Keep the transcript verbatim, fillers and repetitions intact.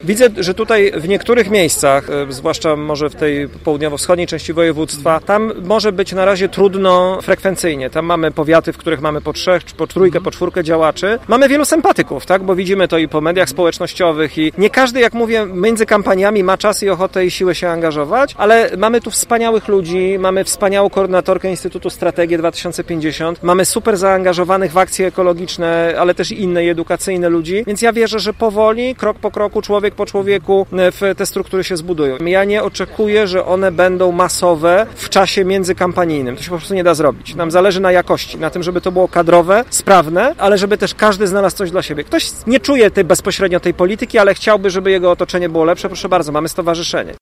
Widzę, że tutaj w niektórych miejscach, zwłaszcza może w tej południowo-wschodniej części województwa, tam może być na razie trudno frekwencyjnie. Tam mamy powiaty, w których mamy po trzech, po trójkę, po czwórkę działaczy. Mamy wielu sympatyków, tak? Bo widzimy to i po mediach społecznościowych i nie każdy, jak mówię, między kampaniami ma czas i ochotę i siłę się angażować, ale mamy tu wspaniałych ludzi, mamy wspaniałą koordynatorkę Instytutu Strategii dwa tysiące pięćdziesiąt, mamy super zaangażowanych w akcje ekologiczne, ale też inne i edukacyjne ludzi, więc ja wierzę, że powoli, krok po kroku, człowiek po człowieku w te struktury się zbudują. Ja nie oczekuję, że one będą masowe w czasie międzykampanijnym. To się po prostu nie da zrobić. Nam zależy na jakości, na tym, żeby to było kadrowe, sprawne, ale żeby też każdy znalazł coś dla siebie. Ktoś nie czuje tej bezpośrednio tej polityki, ale chciałby, żeby jego otoczenie było lepsze. Proszę bardzo, mamy stowarzyszenie.